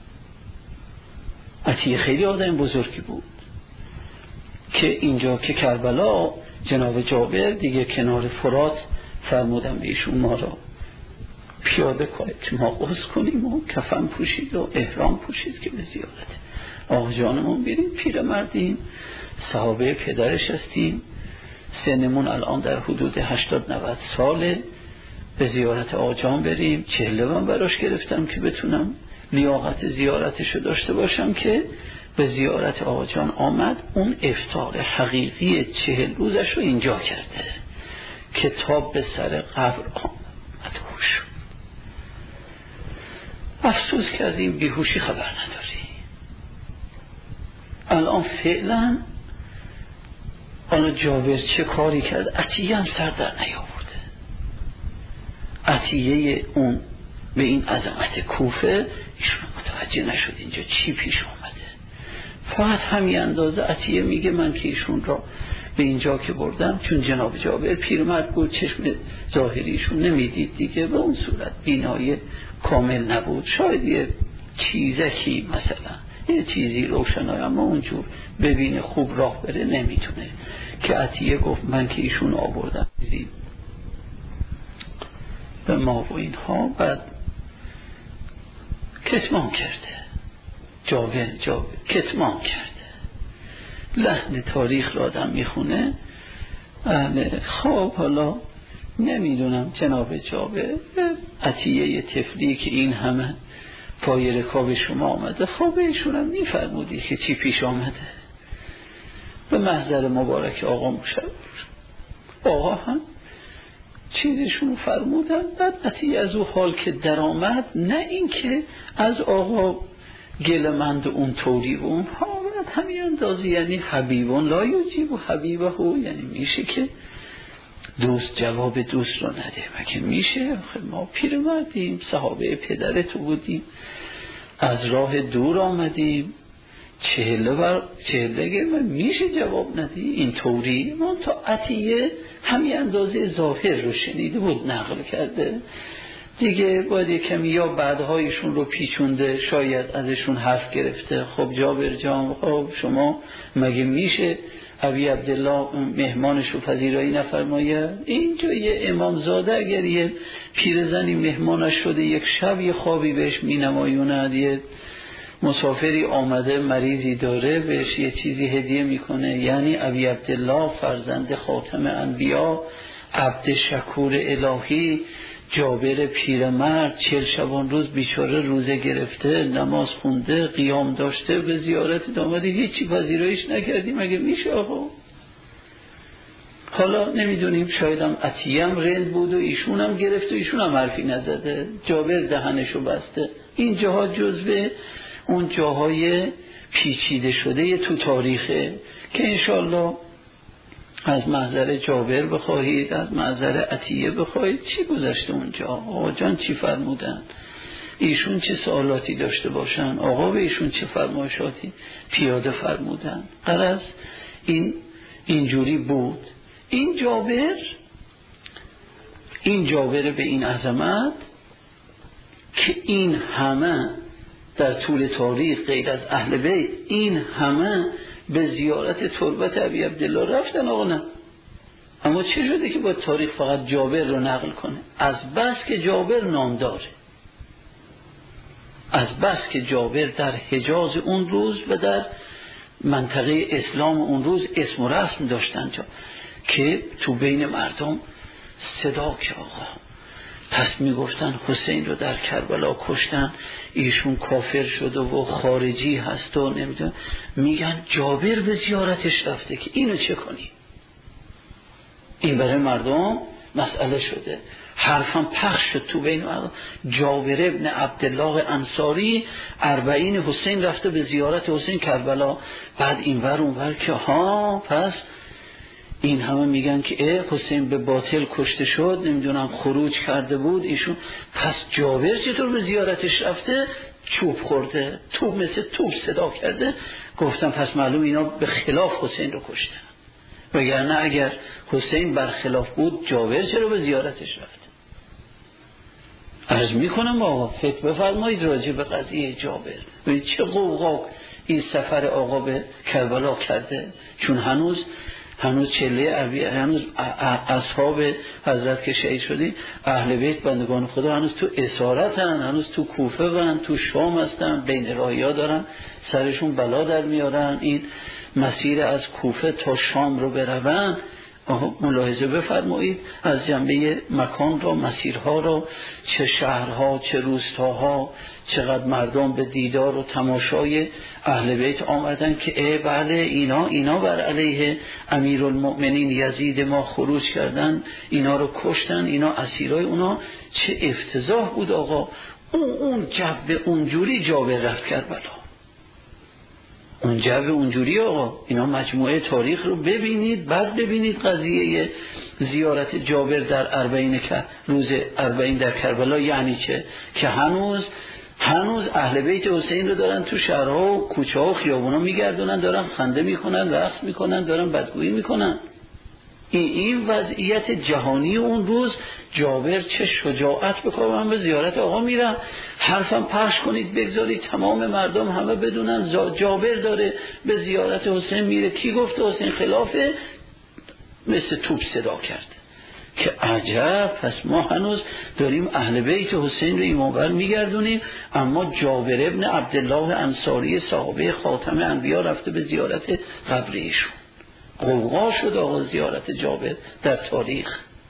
عطیه خیلی آدم بزرگی بود که اینجا که کربلا جناب جابر دیگه کنار فرات فرمودن به ایشون ما را پیاده کنید که ما غسل کنیم و کفن پوشید و احرام پوشید که به زیارت آقا جانمون بریم. پیرمردیم، صحابه پدرش هستیم، سنمون الان در حدود هشتاد نود ساله، به زیارت آقا جان بریم. چهله من براش گرفتم که بتونم لیاقت زیارتشو داشته باشم که به زیارت آقا جان آمد. اون افطار حقیقی چهل روزش رو اینجا کرده. کتاب به سر قبر آمد. افسوس کردیم بیهوشی خبر نداری. الان فعلا حالا جابر چه کاری کرد؟ عطیه هم سر در نیاورده. عطیه اون به این عظمت کوفه ایشون متوجه نشد اینجا چی پیش آمده. فقط همین اندازه عطیه میگه من که ایشون را به اینجا که بردم، چون جناب جابر پیرمرد بود، چشم ظاهریشون نمیدید دیگه، به اون صورت بینایی کامل نبود، شاید یه چیزکی مثلا یه چیزی روشنای، اما اونجور ببینه خوب راه بره نمیتونه. که عطیه گفت من که ایشون آوردم به ما و اینها، بعد کتمان کرده. جابر جابر کتمان کرده. لحن تاریخ را آدم میخونه. خب حالا نمیدونم جناب جابر عطیه طفلی که این همه پای رکاب شما آمده، خب ایشون هم میفرمودی که چی پیش آمده. به محضر مبارک آقا مشرف آقا هم چیزشون فرمودن. بعد عطیه از او حال که در آمد، نه این که از آقا گلمند اون طوری و اون ها همین اندازی، یعنی حبیبون لا یجیب و حبیبه هو، یعنی میشه که دوست جواب دوست رو نده، مگه میشه؟ ما پیرمردیم، صحابه پدرتو بودیم، از راه دور آمدیم، چهله بر چهله گرمه، میشه جواب ندی این طوری؟ من تا عطیه همین اندازه ظاهر رو شنیده بود نقل کرده دیگه، باید یک کمی یا بعدهایشون رو پیچونده، شاید ازشون حرف گرفته. خب جابر جان، خب شما مگه میشه ابی عبدالله مهمانش رو پذیرایی نفرماید؟ اینجا یه امامزاده اگر یه پیرزنی مهمانش شده، یک شب یه خوابی بهش می نمایوند، یه مسافری آمده مریضی داره بهش یه چیزی هدیه میکنه، یعنی ابی عبدالله فرزند خاتم انبیا، عبد شکور الهی، جابر پیرمرد، چهل شبان روز بیچاره روزه گرفته، نماز خونده، قیام داشته، به زیارت آمده، هیچی پذیرایش نکردیم، مگه میشه آقا؟ حالا نمیدونیم، شاید هم عطیه هم رند بود و ایشون هم گرفت و ایشون هم حرفی نزده، جابر دهنشو بسته. این جاها جزوه اون جاهای پیچیده شده تو تاریخه که انشالله از محضر جابر بخواهید، از محضر عطیه بخواهید چی گذشته اونجا، آقا جان چی فرمودن، ایشون چه سوالاتی داشته باشن، آقا به ایشون چه فرمایشاتی پیاده فرمودن. غرض این اینجوری بود. این جابر این جابر به این عظمت که این همه در طول تاریخ غیر از اهل بیت این همه به زیارت تربت ابی عبدالله رفتن، آقا نه، اما چه شده که با تاریخ فقط جابر رو نقل کنه؟ از بس که جابر نام داره، از بس که جابر در حجاز اون روز و در منطقه اسلام اون روز اسم و رسم داشتن جا که تو بین مردم صدا که آقا پس میگفتن حسین رو در کربلا کشتن، ایشون کافر شده و خارجی هست و نمیدونم، میگن جابر به زیارتش رفته، که اینو چه کنی؟ این برای مردم مسئله شده. حرفم پخش شد تو بین مردم، جابر ابن عبدالله انصاری اربعین حسین رفته به زیارت حسین کربلا. بعد این ور اون ور که ها پس این همه میگن که اه حسین به باطل کشته شد، نمیدونم خروج کرده بود ایشون، پس جابر چطور به زیارتش رفته؟ چوب خورده، توپ مثل توپ صدا کرده. گفتم پس معلوم اینا به خلاف حسین رو کشتن، وگرنه اگر حسین برخلاف بود جابر چرا به زیارتش رفته؟ عرض میکنم آقا فتوه بفرمایید راجع به قضیه جابر. ببینید چه قوقا این سفر آقا به کربلا کرده، چون هنوز هنوز چله عربی، هنوز اصحاب حضرت که شهید شدی اهل بیت بندگان خدا هنوز تو اسارتن، هنوز تو کوفه و تو شام هستن، بین راهیا دارن سرشون بلا در میارن. این مسیر از کوفه تا شام رو برون، ملاحظه بفرمایید از جنبه مکان را، مسیرها را، چه شهرها چه روستاها، چقدر مردم به دیدار و تماشای اهل بیت آمدن که ای بله اینا اینا بر علیه امیرالمؤمنین یزید ما خروج کردن، اینا رو کشتن، اینا اسیرای اونا. چه افتضاح بود آقا اون اون جو اونجوری جابر رفت کربلا، اون جو اونجوری. آقا اینا مجموعه تاریخ رو ببینید، بعد ببینید قضیه زیارت جابر در اربعین که روز اربعین در کربلا یعنی چه، که هنوز هنوز اهل بیت حسین رو دارن تو شهرها و کوچه ها و خیابونا میگردونن، دارن خنده میکنن، رقص میکنن، دارن بدگویی میکنن. این این وضعیت جهانی اون روز. جابر چه شجاعت بکنه، من به زیارت آقا میرم، حرفم پخش کنید بگذارید تمام مردم همه بدونن جابر داره به زیارت حسین میره. کی گفته حسین خلافه؟ مثل توپ صدا کرد که عجب، پس ما هنوز داریم اهل بیت حسین رو ایمانبر میگردونیم، اما جابر ابن عبدالله انصاری صحابه خاتم انبیا رفته به زیارت قبر ایشون. غوغا شد آقا زیارت جابر در تاریخ.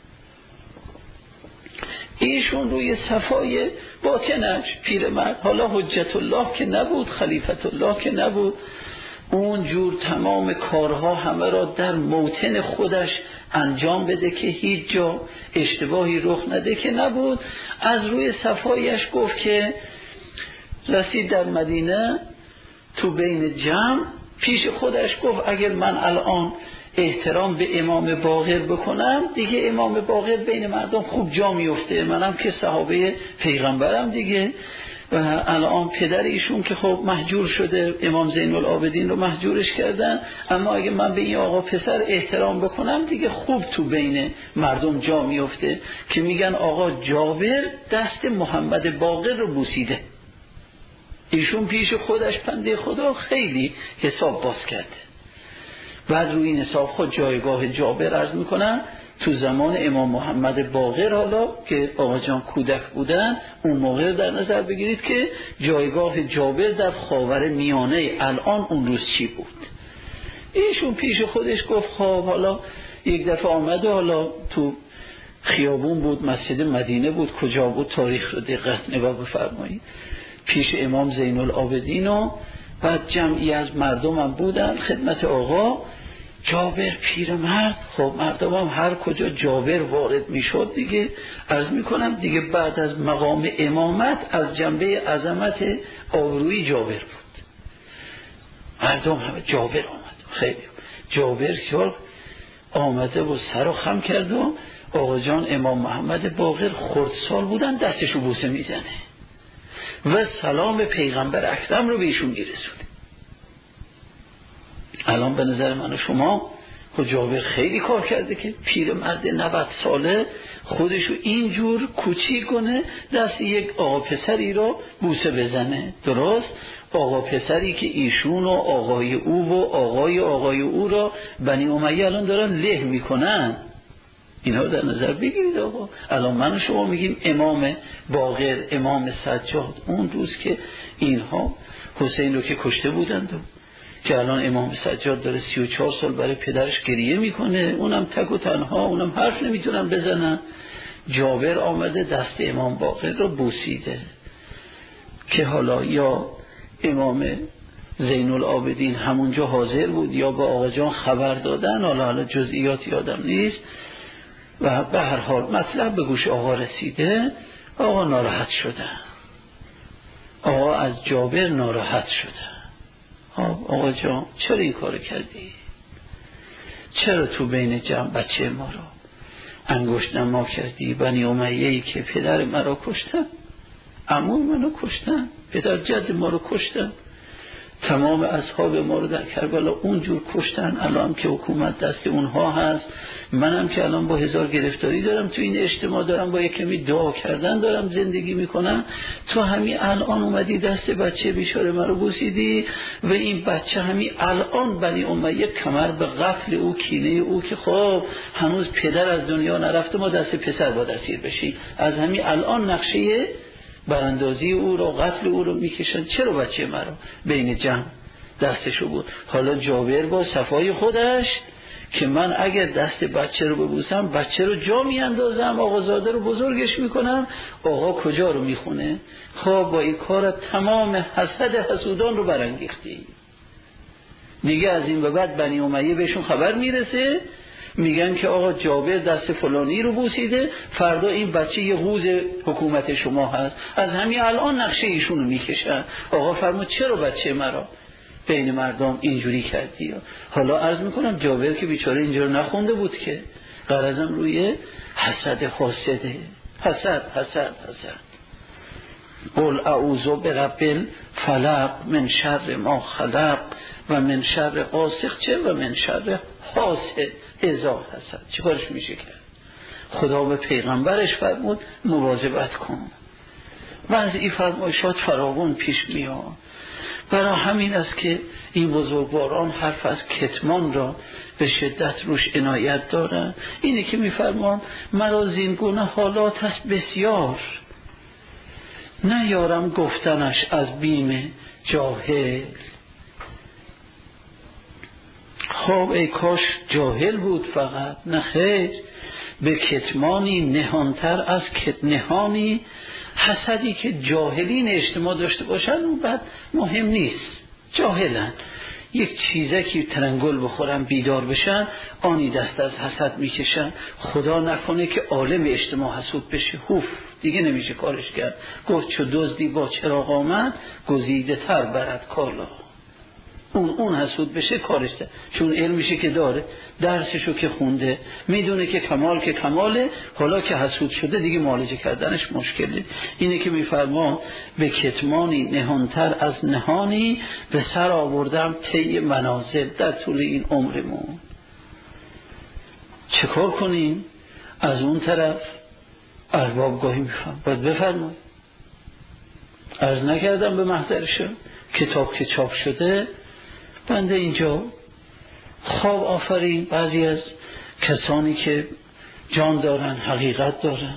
ایشون روی صفای باطنش پیرمرد، حالا حجت الله که نبود، خلیفت الله که نبود، اون جور تمام کارها همه را در موطن خودش انجام بده که هیچ جا اشتباهی رخ نده که نبود. از روی صفایش گفت که رسید در مدینه، تو بین جمع پیش خودش گفت اگر من الان احترام به امام باقر بکنم دیگه امام باقر بین مردم خوب جا میفته، منم که صحابه پیغمبرم دیگه، و الان پدر ایشون که خب محجور شده، امام زین العابدین رو محجورش کردن، اما اگه من به این آقا پسر احترام بکنم دیگه خوب تو بین مردم جا میفته، که میگن آقا جابر دست محمد باقر رو بوسیده. ایشون پیش خودش پنده خدا خیلی حساب باز کرده. بعد روی این حساب خود جایگاه جابر عرض میکنم تو زمان امام محمد باقر، حالا که آقا جان کودک بودن، اون موقع در نظر بگیرید که جایگاه جابر در خاور میانه الان اون روز چی بود. ایشون پیش خودش گفت خب حالا یک دفعه آمده، حالا تو خیابون بود، مسجد مدینه بود، کجا بود تاریخ رو دقت نگاه بفرمایید، پیش امام زین العابدین و بعد جمعی از مردم هم بودن خدمت آقا. جابر پیرمرد، خب مردم هم هر کجا جابر وارد میشد دیگه عرض میکنم دیگه بعد از مقام امامت از جنبه عظمت آبرویی جابر بود، مردم همه جابر آمد. خیلی جابر که آمده و سر و خم کرد و آقا جان امام محمد باقر خردسال بودن، دستشو بوسه میزنه و سلام پیغمبر اکرم رو به ایشون میرسونه. الان به نظر من و شما خود جابر خیلی کار کرده که پیرمرد نود ساله خودشو اینجور کوچیک کنه، دست یک آقا پسری رو بوسه بزنه. درست آقا پسری که ایشون و آقای او و آقای آقای او را بنی امیه الان دارن له میکنن. اینا رو در نظر بگیرید آقا. الان من و شما میگیم امام باقر، امام سجاد، اون روز که اینها حسین رو که کشته بودند و که الان امام سجاد داره سی و چهار سال برای پدرش گریه میکنه، اونم تک و تنها، اونم حرف نمیتونن بزنن. جابر آمده دست امام باقر رو بوسیده که حالا یا امام زین العابدین همونجا حاضر بود یا با آقا جان خبر دادن، حالا حالا جزئیات یادم نیست، و به هر حال مطلب به گوش آقا رسیده. آقا ناراحت شده، آقا از جابر ناراحت شده. آقا جان چرا این کار کردی؟ چرا تو بین جمع بچه ما رو انگشت نما کردی؟ بنی امیه‌ای که پدر ما رو کشتن، عموی منو کشتن، پدر جد ما رو کشتن، تمام اصحاب ما رو در کربلا اونجور کشتن، الان که حکومت دست اونها هست، منم که الان با هزار گرفتاری دارم تو این اجتماع، دارم با یک کمی دعا کردن دارم زندگی میکنم، تو همین الان اومدی دست بچه بیچاره من رو بوسیدی و این بچه همین الان بنی امیه کمر به قتل او، کینه او که خب هنوز پدر از دنیا نرفته، ما دست پسر با دستیر بشی، از همین الان نقشه براندازی او رو، قتل او رو میکشن. چرا بچه مرا بین جمع دستشو بود؟ حالا جابر با صفای خودش که من اگر دست بچه رو ببوسم بچه رو جا میاندازم، آقازاده رو بزرگش میکنم، آقا کجا رو میخونه؟ خب با این کار تمام حسد حسودان رو برانگیختی دیگه. از این به بعد بنی امیه بهشون خبر میرسه، میگن که آقا جابر دست فلانی رو بوسیده، فردا این بچه یه قوز حکومت شما هست. از همین الان نقشه ایشون رو میکشن. آقا فرما چرا بچه مرا بین مردم اینجوری کردی؟ حالا عرض میکنم جابر که بیچاره اینجا رو نخونده بود که، غرضم روی حسد حاسده. حسد حسد حسد. قل اعوذ برب الفلق من شر ما خلق و من شر غاسق چه و من شر حاسد اذا حسد. چه کارش میشه کرد؟ خدا به پیغمبرش فرمود مواظبت کن و از این فرمایشات فراوان پیش میاد. برای همین است که این بزرگواران حرف از کتمان را به شدت روش عنایت دارن. اینه که میفرمان مرا زین گونه حالات است بسیار، نیارم گفتنش از بیم جاهل. خب ای کاش جاهل بود فقط، نه خیر، به کتمانی نهانتر از کت نهانی. حسدی که جاهلین اجتماع داشته باشن اون بعد مهم نیست، جاهلن، یک چیزکی ترنگل بخورن بیدار بشن آنی دست از حسد میکشن. خدا نکنه که عالم اجتماع حسود بشه، هوف دیگه نمیشه کارش کرد. گفت چو دزدی با چراغ آمد گزیده تر برد کالا. اون اون حسود بشه کارش ده. چون علمشه که داره، درسشو که خونده، میدونه که کمال که کماله، حالا که حسود شده دیگه معالجه کردنش مشکله. اینه که میفرما به کتمانی نهانتر از نهانی به سر آوردم طی منازل در طول این عمرمون. چه کار کنیم؟ از اون طرف ارباب گاهی میفهم باید بفرمای. عرض نکردم به محضرشو کتاب که چاپ شده بنده اینجا خواب آفرین بعضی از کسانی که جان دارن حقیقت دارن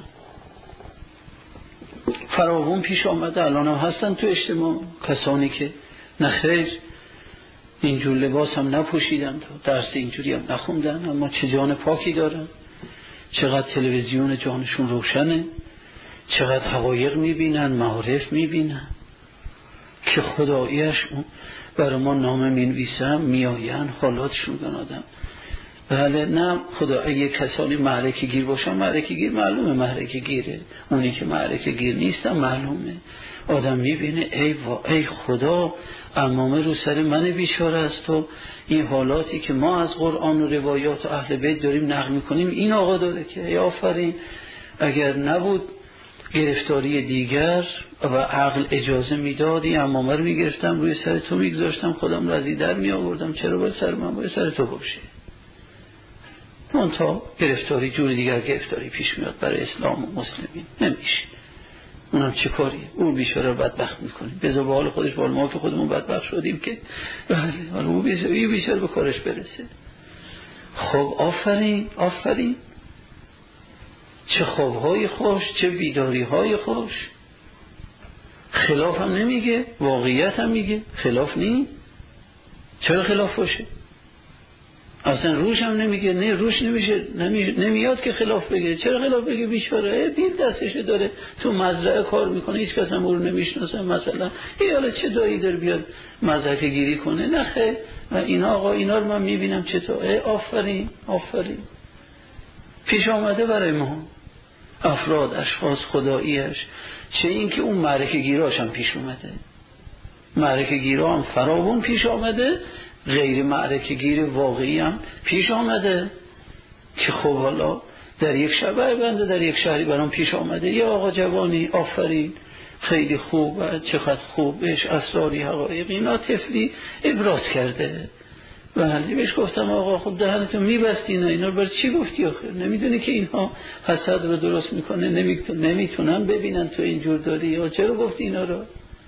فراوون پیش آمده، الان هم هستن تو اجتماع کسانی که نخیر اینجور لباس هم نپوشیدن، درس اینجوری هم نخوندن، اما چه جان پاکی دارن، چقدر تلویزیون جانشون روشنه، چقدر حقایق میبینن، معارف میبینن که خداییش برای ما نامه مینویسن میآین حالاتشون کن آدم. بله نه خدا اگه کسانی معرکه گیر باشن، معرکه گیر معلومه معرکه گیره، اونی که معرکه گیر نیستن معلومه. آدم میبینه ای وا ای خدا عمامه رو سر من بیچاره است و این حالاتی که ما از قرآن و روایات و اهل بیت داریم نقل میکنیم این آقا داره که ای آفرین. اگر نبود گرفتاری دیگر و عقل اجازه میدادی عمامه رو میگرفتم روی سر تو میگذاشتم خودم رضی در می آوردم، چرا باید سر من باید سر تو بشه؟ منتها گرفتاری جور دیگر گرفتاری پیش میاد برای اسلام و مسلمین نمیشه. اونم چه کاریه؟ اون بیچاره رو بدبخت میکنیم، بذار به حال خودش، به ما که خودمون بدبخت شدیم که بله حالا اون بیچاره بیچاره به کارش برسه. خب آفرین آفرین، چه خوابهای خوش، چه بیداریهای خوش. خلاف هم نمیگه، واقعیت هم میگه، خلاف نی. چرا خلاف باشه؟ اصلا روش هم نمیگه، نه روش نمیشه، نمی... نمیاد که خلاف بگه. چرا خلاف بگه؟ بیچاره بیل دستشه داره تو مزرعه کار میکنه، هیچ کس هم او رو نمیشناسه مثلا. ای حالا چه دایی داره بیاد مزرعه گیری کنه؟ نه خیر. اینا آقا اینا رو من میبینم چطور. ای آفرین آفرین. پیش آمده برای ما افراد اشخاص خداییش، چه این که اون معرکه گیراش هم پیش اومده، معرکه گیرا هم فراوون پیش آمده، غیر معرکه گیر واقعی هم پیش آمده که خب حالا در یک شبه بنده در یک شهری برام پیش آمده یا آقا جوانی آفرین خیلی خوب و چقدر خوبش اسراری حقایق اینا طفلی ابراز کرده. بله بهش گفتم آقا خب دهنتو میبستی اینا اینا رو برای چی گفتی آخر؟ نمیدونی که اینها حسد رو درست میکنه، نمیتونن ببینن تو اینجور داری، یا چرا گفتی اینا رو؟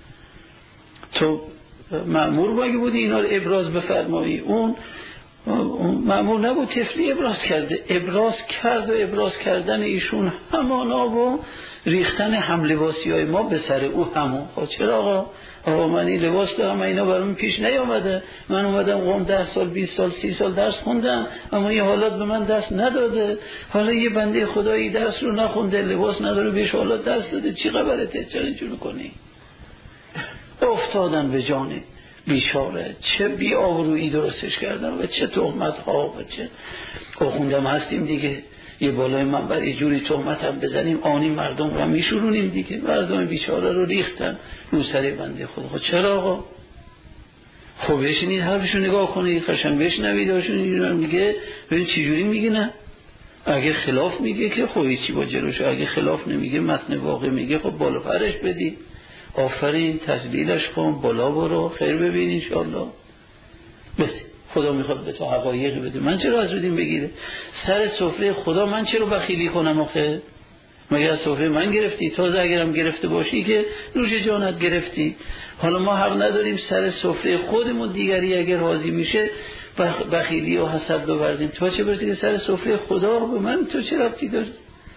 تو مأمور باگی بودی اینا رو ابراز بفرمایی. اون مأمور نبود، طفلی ابراز کرده، ابراز کرد و ابراز کردن ایشون همانا و ریختن هم لباسی های ما به سر او همون. خب چرا آقا؟ آقا من این لباس دارم، اینا برام پیش نیامده، من اومدم قوم ده سال بیست سال سی سال درس خوندم اما این حالات به من دست نداده. حالا یه بنده خدایی درس رو نخونده لباس نداره بهش حالات دست داده، چی خبرته؟ چرا اینجور کنی؟ افتادن به جانه بیچاره چه بی آبرویی درستش کردن و چه تهمت ها و چه آخوندم هستیم دیگه، یه بالای منبر یه جوری تهمت هم بزنیم آنی مردم رو میشورونیم دیگه. مردم بیچاره رو ریختن رو سر بنده خدا. خب چرا آقا؟ خب بشینید حرفشو نگاه کنید، قشنگ بشنوید هاشون میگه ببین چی جوری میگه. نه اگه خلاف میگه که خب چی با جلوش، اگه خلاف نمیگه متن واقع میگه خب بالا پرش بدی، آفرین تذلیلش کن، بالا برو، خیر ببین انشالله. بس خدا میخواد به تو حقایقی بده، من چرا از رودین بگیره؟ سر سفره خدا من چرا بخیلی کنم آخه؟ مگه از سفره من گرفتی؟ تازه اگرم گرفته باشی که نوش جانت گرفتی. حالا ما حق نداریم سر سفره خودمون دیگری اگر راضی میشه بخیلی و حسد بورزیم. تو چه برسی که سر سفره خدا به من تو چه ربطی داری؟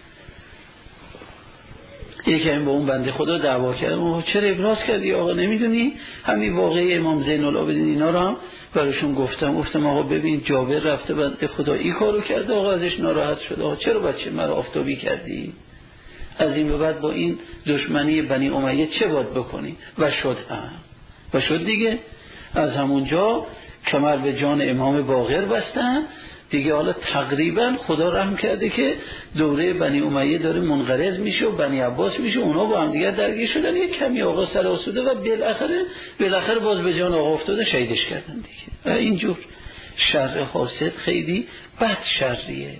یکی این با اون بنده خدا دعوا کرد، چرا ابراز کردی آقا؟ نمیدونی همین واقعی امام زین العابدین اینا رو هم براشون گفتم، گفتم آقا ببین جابر رفته بنده خدا این کارو کرده، آقا ازش ناراحت شده، آقا چرا بچه مرا آفتابی کردی؟ از این به بعد با این دشمنی بنی امیه چه باید بکنی؟ و شد هم و شد دیگه. از همونجا کمر به جان امام باقر بستن دیگه. حالا تقریبا خدا رحم کرده که دوره بنی امیه داره منقرض میشه و بنی عباس میشه، اونا با هم دیگه درگیر شدن، یک کمی آقا سر آسوده و بالاخره بالاخره باز به جان آقا افتاده، شهیدش کردن دیگه. اینجور شر حاسد خیلی بد شریه.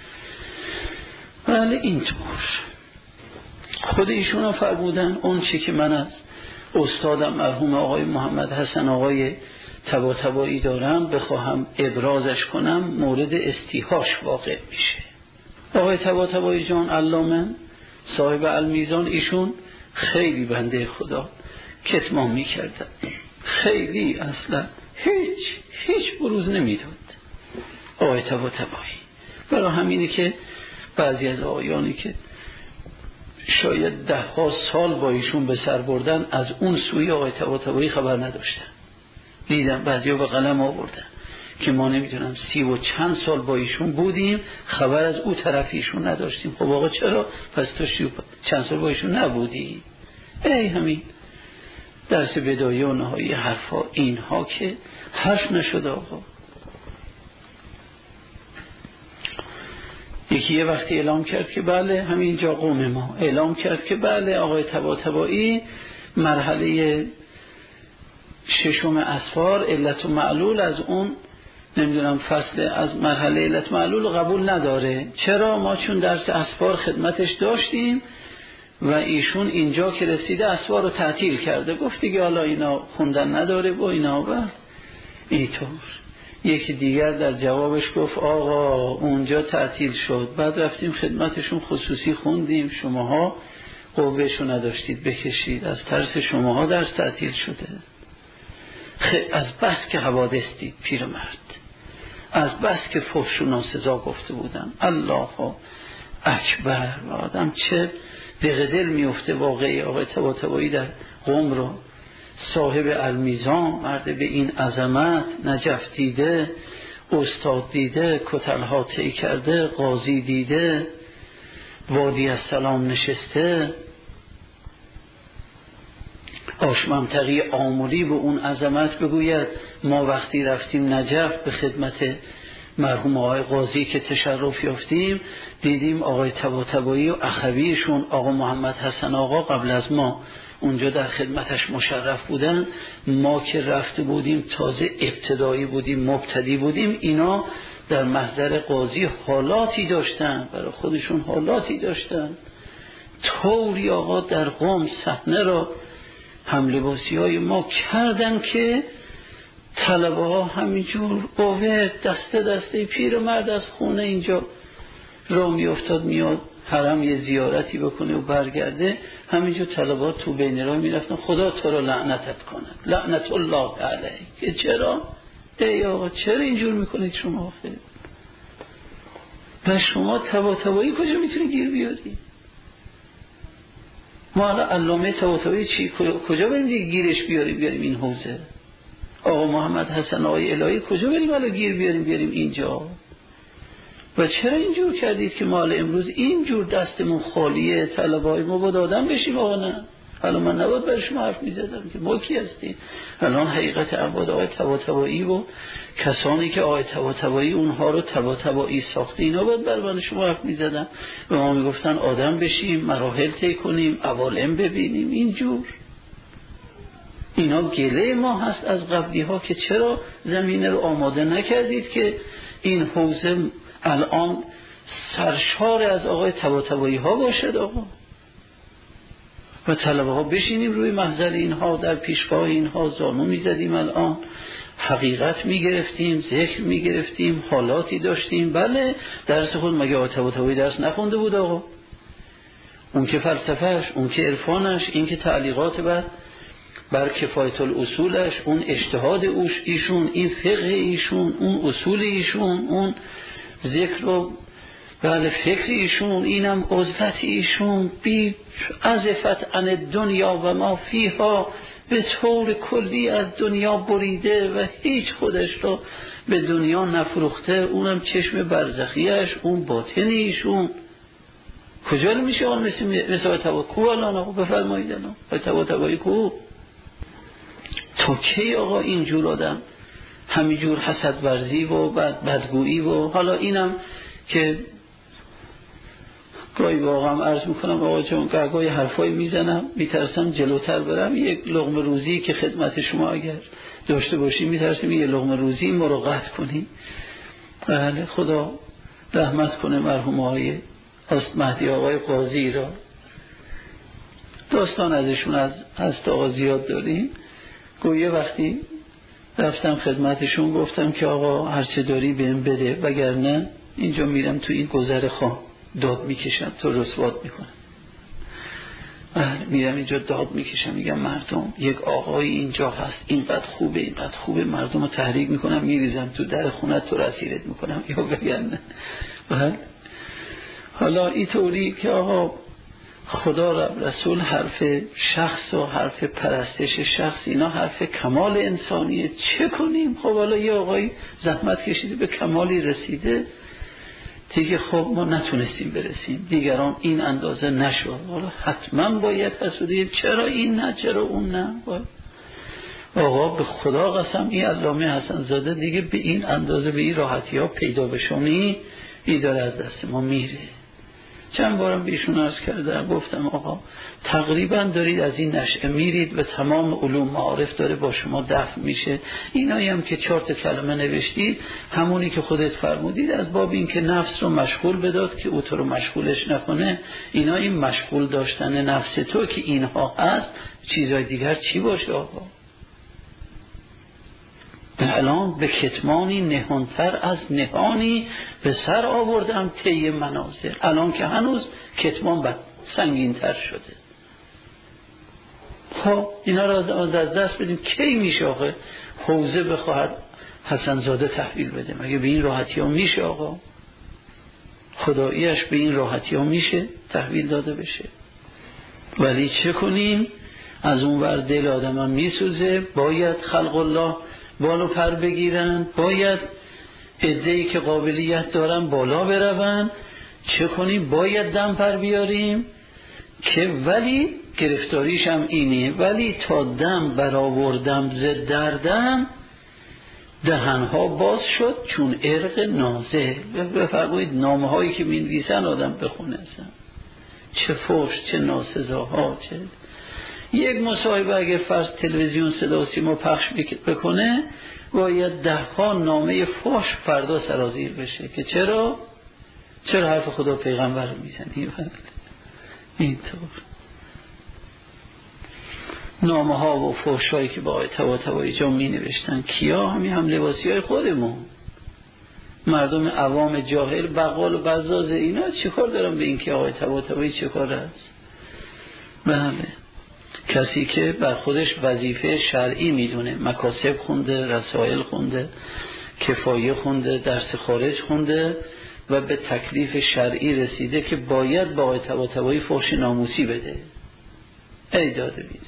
ولی اینطور خود ایشون هم فرمودن اون چی که من از استادم مرحوم آقای محمد حسن آقای طباطبایی دارم بخواهم ابرازش کنم مورد استیحاش واقع میشه. آقای طباطبایی جان علامه صاحب المیزان، ایشون خیلی بنده خدا کتمان میکردن، خیلی اصلا هیچ هیچ بروز نمیداد آقای طباطبایی. برای همینه که بعضی از آقایانی که شاید ده ها سال با ایشون به سر بردن از اون سوی آقای طباطبایی خبر نداشتن. دیدم بعضیا به قلم آوردن که ما نمیدونم سی و چند سال با ایشون بودیم خبر از او طرف ایشون نداشتیم. خب آقا چرا؟ پس تو سی و چند سال با ایشون نبودی؟ ای همین درس بدایه و نهایی حرفا اینها که حرف نشد آقا. یکی یه وقتی اعلام کرد که بله همینجا قوم ما اعلام کرد که بله آقای طباطبایی مرحله ششم اسفار علت و معلول از اون نمیدونم فصل از مرحله علت و معلول قبول نداره. چرا؟ ما چون درس اسفار خدمتش داشتیم و ایشون اینجا که رسیده اسفار رو تعطیل کرده، گفت دیگه حالا اینا خوندن نداره با اینا. و اینطور یکی دیگر در جوابش گفت آقا اونجا تعطیل شد، بعد رفتیم خدمتشون خصوصی خوندیم، شماها قوهشو نداشتید بکشید، از ترس شماها درس تعطیل شده. از بس که حوادث دید پیرمرد، از بس که فحش و ناسزا گفته بودم، الله اکبر. آدم چه دل میفته واقعی آقای طباطبایی در قم رو. صاحب المیزان، مرد به این عظمت، نجف دیده، استاد دیده، کتلها طی کرده، قاضی دیده، وادی از سلام نشسته، آشممتقی آمولی به اون عظمت بگوید ما وقتی رفتیم نجف به خدمت مرحوم آقای قاضی که تشرف یافتیم دیدیم آقای طباطبایی و اخویشون آقا محمد حسن آقا قبل از ما اونجا در خدمتش مشرف بودن، ما که رفته بودیم تازه ابتدایی بودیم مبتدی بودیم، اینا در محضر قاضی حالاتی داشتن، برای خودشون حالاتی داشتن. طوری آقا در قم صحنه را هملباسی های ما کردن که طلبه ها همینجور قوه دسته دسته پیرمرد از خونه اینجا را می افتاد میاد حرم یه زیارتی بکنه و برگرده، همینجور طلبه ها تو بین راه می رفتن خدا تو را لعنتت کند، لعنت الله علیک. چرا؟ ای آقا چرا اینجور میکنید شما؟ خیلی و شما طباطبایی کجا میتونی گیر بیاری؟ ما حالا علامه طباطبایی چی کجا بریم دیگه گیرش بیاریم بیاریم این حوزه؟ آقا محمد حسن آقای الهی کجا بریم حالا گیر بیاریم بیاریم اینجا؟ و چرا اینجور کردید که ما امروز اینجور دستمون خالیه، طلبای ما باید آدم بشیم؟ آقا نه، حالا من نباید برای شما حرف میزدم که ما کی هستیم. الان حقیقت عباد آقای طباطبایی و کسانی که آقای طباطبایی اونها رو طباطبایی ساخته، اینا باید برای من شما حرف میزدم و ما میگفتن آدم بشیم، مراحل طی کنیم، عوالم ببینیم. اینجور اینا گله ما هست از قبلی ها که چرا زمینه رو آماده نکردید که این حوزه الان سرشار از آقای طباطبایی ها باشد آقا و طلبه ها بشینیم روی محضر اینها، در پیشگاه اینها زانو میزدیم، الان حقیقت میگرفتیم، ذکر میگرفتیم، حالاتی داشتیم. بله درس خود مگه آقای طباطبایی درس نخونده بود آقا؟ اون که فلسفهش، اون که عرفانش، این که تعلیقات بر بر کفایت الاصولش، اون اجتهاد اوش ایشون، این فقه ایشون، اون اصول ایشون، اون ذکر و بله فکر ایشون، اینم عزلت ایشون، بی عزفت عن دنیا و ما فیها، به طور کلی از دنیا بریده و هیچ خودش رو به دنیا نفروخته، اونم چشم برزخیش، اون باطن ایشون. کجا میشه آن مثل مثل طباطبایی کو الان آقا بفرمایید الان طباطبایی کو؟ تا کی آقا اینجور آدم همینجور حسد ورزی و بد بدگویی و حالا اینم که گاهی واقعا عرض میکنم آقا چون گاهی حرفایی میزنم میترسم جلوتر برم، یک لقمه روزی که خدمت شما اگر داشته باشیم میترسیم یه لقمه روزی ما رو قطع کنیم. بله خدا رحمت کنه مرحوم آقای مهدی آقای قاضی را، داستان ازشون از هست آقا زیاد داریم. گویه وقتی رفتم خدمتشون گفتم که آقا هرچه داری بهم بده وگرنه اینجا میرم تو این گذر خان داد میکشم تو رسوات میکنم. میرم اینجا داد میکشم میگم مردم یک آقای اینجا هست اینقدر خوبه اینقدر خوبه، مردم رو تحریک میکنم میریزم تو در خونت تو رسیرت میکنم یا وگرنه. حالا این طوری که آقا خدا رب رسول حرف شخص و حرف پرستش شخص اینا حرف کمال انسانیه، چه کنیم؟ خب حالا یه آقای زحمت کشیده به کمالی رسیده دیگه، خب ما نتونستیم برسیم، دیگران این اندازه نشد، حالا حتما باید حسودی چرا این نه چرا اون نه. آقا به خدا قسم این علامه حسن زاده دیگه به این اندازه به این راحتی ها پیدا بشونی این داره از دست ما میره. چند بارم بیشون عرض کردم گفتم آقا تقریبا دارید از این نشعه میرید و تمام علوم معارف داره با شما دفع میشه. اینایی هم که چهار تا کلمه نوشتید همونی که خودت فرمودید از باب این که نفس رو مشغول بداد که او تو رو مشغولش نکنه، اینا این مشغول داشتن نفس تو که اینها هست، چیزای دیگر چی باشه آقا؟ الان به کتمانی نهانتر از نهانی به سر آوردم طی مناظر، الان که هنوز کتمان بد سنگین تر شده. خب اینا را از دست بدیم. کی میشه آقا حوزه بخواهد حسن زاده تحویل بده؟ مگه به این راحتی ها میشه آقا؟ خداییش به این راحتی ها میشه تحویل داده بشه؟ ولی چه کنیم؟ از اون ور دل آدم هم میسوزه، باید خلق الله بالو پر بگیرن، باید عده‌ای که قابلیت دارن بالا برون. چه کنیم؟ باید دم پر بیاریم که ولی گرفتاریش هم اینه، ولی تا دم برآوردم ز دردم دهنها باز شد چون عرق نازل. بفرمایید نامه هایی که می‌نویسن آدم بخونه اصلا چه فحش چه ناسزاها. چه یک مصاحبه اگر فرض تلویزیون صدا و سیما پخش بکنه باید ده ها نامه فحش فردا سرازیر بشه که چرا چرا حرف خدا پیغمبر رو میزنی. اینطور نامه ها و فحش هایی که با آقای طباطبایی جا می نوشتن کیا؟ همین هم لباسی های خودمون، مردم عوام جاهل بقال و بزاز اینا چه کار دارن به این که آقای طباطبایی چه کار است؟ بله کسی که بر خودش وظیفه شرعی میدونه، مکاسب خونده، رسائل خونده، کفایه خونده، درس خارج خونده و به تکلیف شرعی رسیده که باید با آقای طباطبایی فحش ناموسی بده. ای داده بیدار.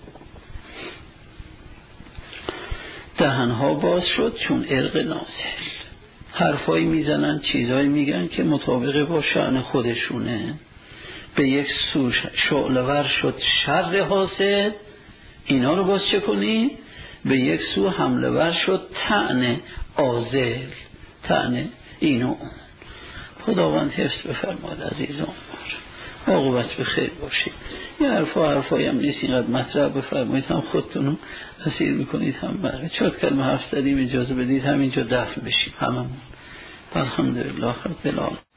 دهنها باز شد چون عرق نازل. حرفایی میزنن، چیزایی میگن که مطابق با شأن خودشونه. به یک سو شعله‌ور شد شر حاسد، اینا رو باز چه کنی؟ به یک سو حمله ور شد طعن عاذل، طعن اینو اون. خداوند حفظ بفرماد عزیزان، عاقبت به خیر باشید. یه حرفا حرفایی هم نیست اینقدر مطرح بفرمایید، هم خودتون رو اسیر میکنید هم برای چهار کلمه حرف زدیم اجازه بدید همینجا دفن بشیم هممون. الحمدلله رب العالمین.